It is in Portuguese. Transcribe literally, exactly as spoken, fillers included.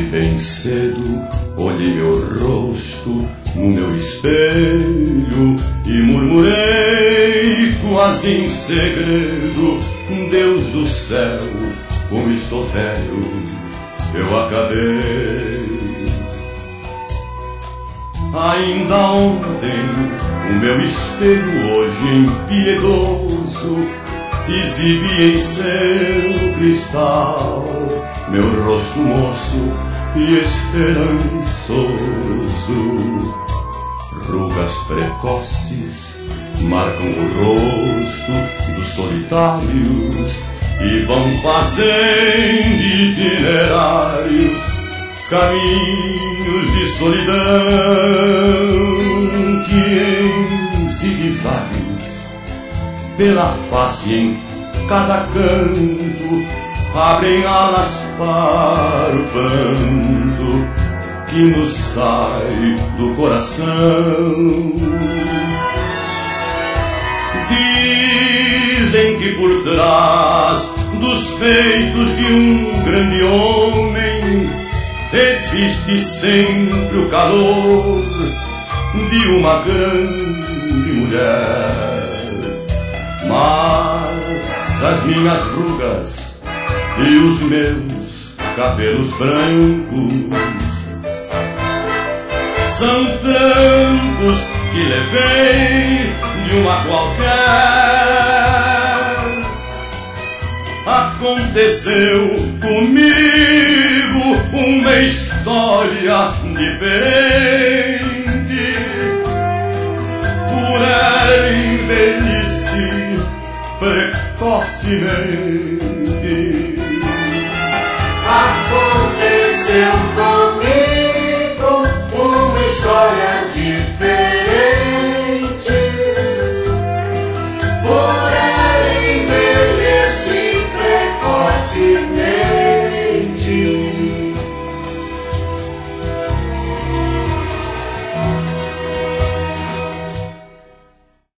bem cedo, olhei meu rosto no meu espelho e murmurei quase em segredo: Deus do céu, como estou velho, eu acabei. Ainda ontem o meu espelho, hoje impiedoso, exibia em seu cristal meu rosto moço e esperançoso. Rugas precoces marcam o rosto dos solitários e vão fazendo itinerários, caminhos de solidão que em zigue-zagues pela face em cada canto abrem alas para o pranto que nos sai do coração. Dizem que por trás dos feitos de um grande homem existe sempre o calor de uma grande mulher. Mas as minhas rugas e os meus cabelos brancos são trancos que levei de uma qualquer. Aconteceu comigo uma história diferente. Por ela envelheci precocemente. A